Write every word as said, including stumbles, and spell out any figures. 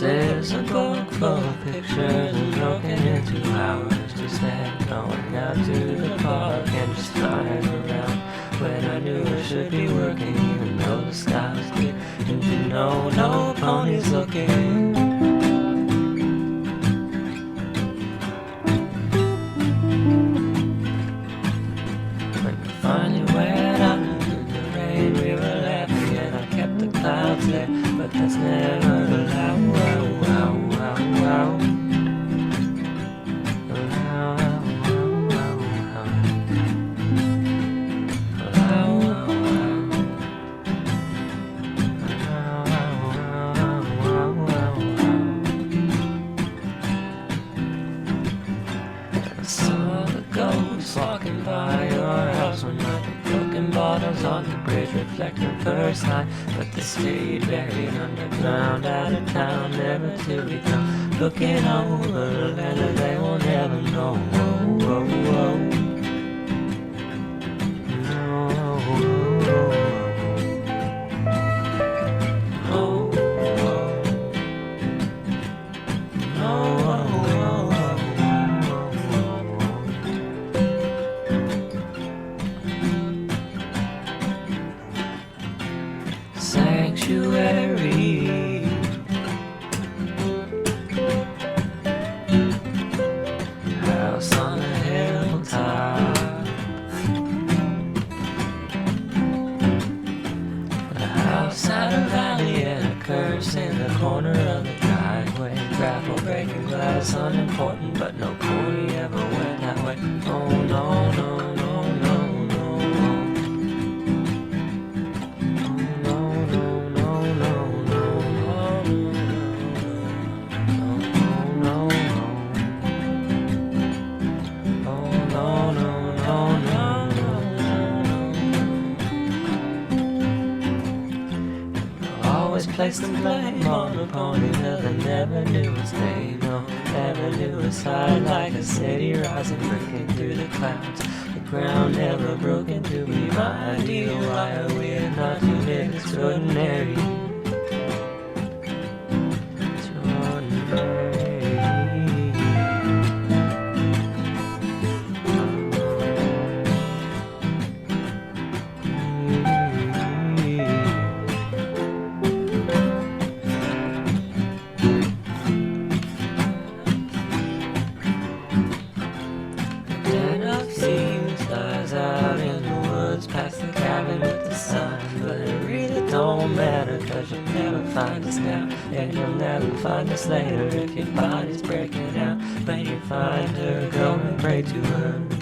is a book full of pictures and broken into hours. Just that going out to the park and just flying around when I knew I should be working, even though the sky was clear. And you know, no ponies looking. When we finally went out into the rain, we were laughing and I kept the clouds there, but that's never allowed. Wow, wow, wow, wow. I saw the ghosts walking by your house one night, broken bottles on the bridge reflecting first light, but they stayed buried underground, out of town, never to be found. Looking over the land that they will never know. Whoa, whoa, whoa. Sanctuary, house on a hilltop, a house out of valley and a curse in the corner of the driveway. Grapple breaking glass, unimportant, but no pony ever went that way. Oh no, no, no, no, no, no. Always placed the blame on the pony that I never knew its name. No, never knew its height, like a city rising, breaking through the clouds. The ground never broke into me, my ideal. Why are we not unique, extraordinary? Out in the woods past the cabin with the sun, but it really don't matter, cause you'll never find us now, and you'll never find us later if your body's breaking out. When you find her, go and pray to her.